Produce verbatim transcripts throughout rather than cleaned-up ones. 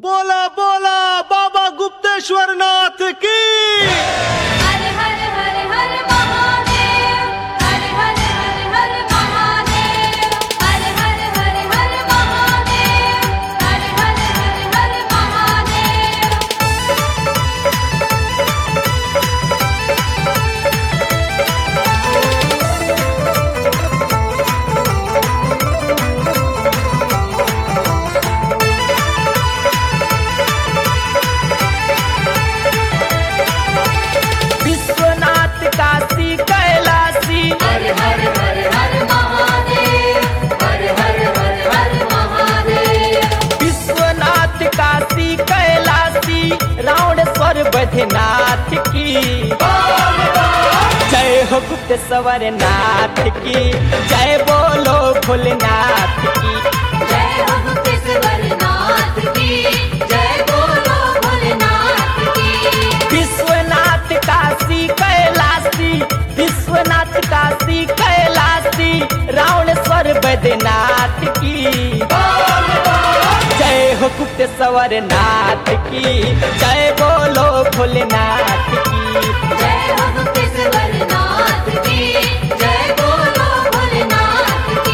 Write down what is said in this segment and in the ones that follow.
बोला बोला बाबा गुप्तेश्वर नाथ की। हर हर हर हर महादेव, हर हर हर हर महादेव, हर हर हर हर महादेव, हर हर हर हर महादेव। विश्वनाथ काशी कैलाशी हर हर हर हर महादेव, हर हर हर हर महादेव। विश्वनाथ काशी कैलाशी रावणेश्वर बैद्यनाथ की जय हो गुप्तेश्वर नाथ की जय बोलो भोलेनाथ की। जय हो गुप्तेश्वर नाथ की, जय बोलो भोलेनाथ की। विश्वनाथ काशी कैलाशी विश्वनाथ काशी कैलाशी रावणेश्वर बैद्यनाथ की जय हो गुप्तेश्वर नाथ की जय बोलो भोलेनाथ की। जय हो गुप्तेश्वर नाथ की, जय बोलो भोलेनाथ की।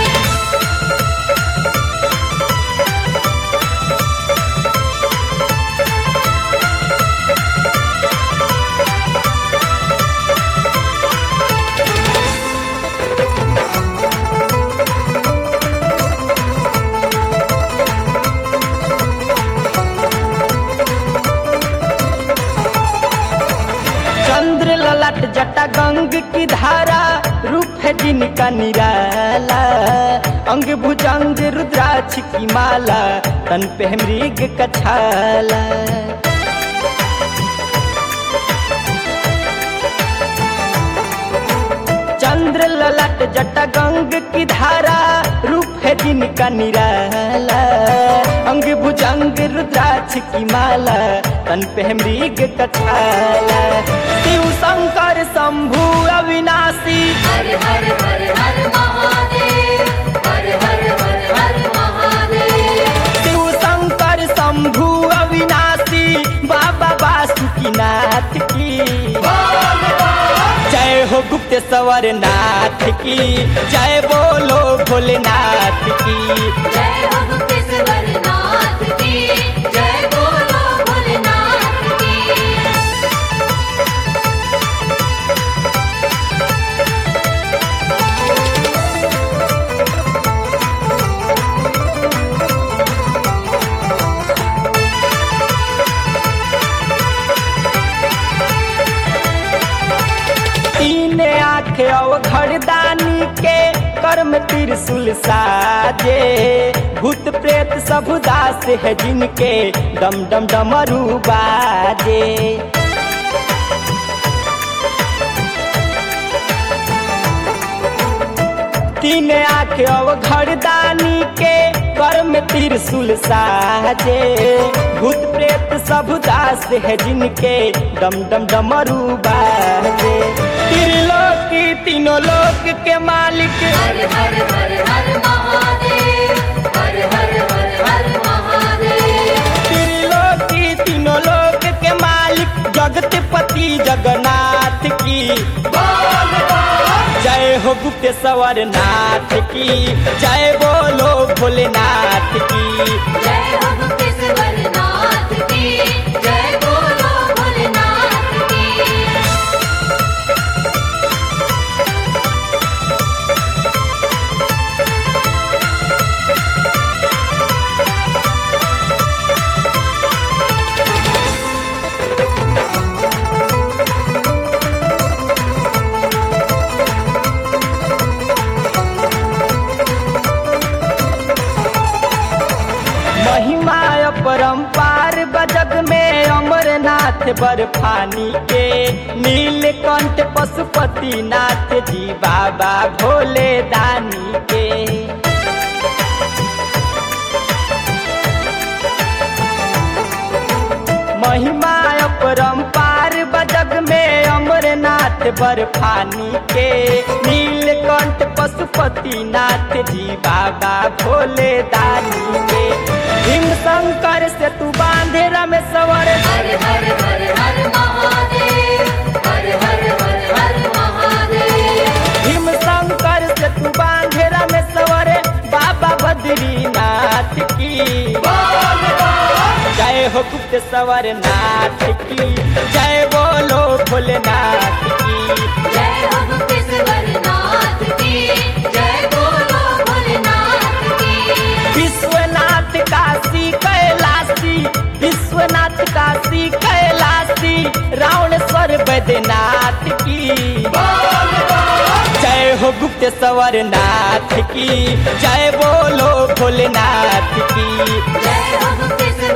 चंद्र ललाट जटा गंग की धारा रूप है जिनका निराला। अंग भुजंग रुद्राक्ष की माला तन पे है मृग का छाला। चंद्र ललाट जटा गंग की धारा रूप है जिनका निराला। अंग भुजंग रुद्राक्ष की माला तन पे है मृग का छाला। शिव शंकर शंभु अविनाशी हर हर हर हर महादेव, हर हर हर हर महादेव। शिव शंकर शंभु अविनाशी बाबा बासुकीनाथ की जय हो गुप्तेश्वर नाथ की जय बोलो भोलेनाथ की। जय हो गुप्तेश्वर नाथ की, जय बोलो भोलेनाथ की। तीन आँख अवघड़दानी के कर्म त्रिशूल साजे। भूत प्रेत सब दास है जिनके डम डम डमरू बाजे। तीन आँख अवघड़दानी के कर्म त्रिशूल साजे। भूत प्रेत सब दास है जिनके डम डम डमरू बाजे। त्रिलोक तीनों लोक के मालिक हर हर हर हर महादेव, हर हर हर हर महादेव। त्रिलोकी तीनों लोक के मालिक जगतपति जगन्नाथ की जय हो गुप्तेश्वर नाथ की जय बोलो भोलेनाथ की। जय हो गुप्तेश्वर नाथ की, जय बोलो भोलेनाथ की। महिमा अपरंपार बजग में अमरनाथ बर्फानी के नीलकंठ पशुपति नाथ जी बाबा भोले दानी के। महिमा अपरंपार बजग में अमरनाथ नाथ बर्फानी के, नीलकंठ पशुपति नाथ जी बाबा भोले दानी के। भीम शंकर से तू बांधे रामेश्वर, हर हर हर हर महादेव, हर हर हर हर महादेव। भीम शंकर से तू बांधे रामेश्वर, बाबा बद्रीनाथ की जय हो गुप्तेश्वर नाथ की, जय बोलो भोलेनाथ की। जय हो गुप्तेश्वर नाथ की, जय बोलो भोलेनाथ की। विश्वनाथ काशी कैलाशी, विश्वनाथ काशी कैलाशी, रावणेश्वर बैद्यनाथ की जय हो गुप्तेश्वर नाथ की, जय बोलो भोलेनाथ की। जय हो गुप्तेश्वर